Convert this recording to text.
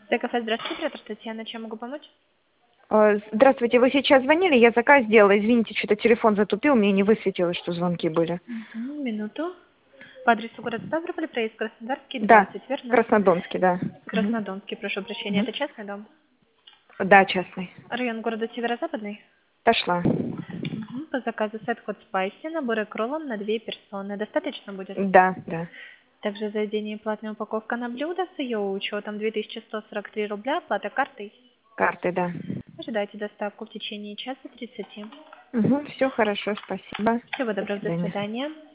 ТКФ, здравствуйте, оператор Татьяна, чем могу помочь? Здравствуйте, вы сейчас звонили, я заказ сделала, извините, что-то телефон затупил, мне не высветилось, что звонки были. Минуту. По адресу город Ставрополь, проезд Краснодарский, Да, 20, верно? Краснодонский, да. Мгм. Краснодонский, прошу прощения, Мгм. это частный дом? Да, частный. Район города Северо-Западный? Пошла. По заказу сет хот спайси, наборы кроллом на 2 персоны. Достаточно будет? Да, да. Также заведение платная упаковка на блюдо с ее учетом 2143 рубля, оплата картой. Карты, да. Ожидайте доставку в течение часа 30. Угу, все хорошо, спасибо. Всего До доброго, до свидания. свидания.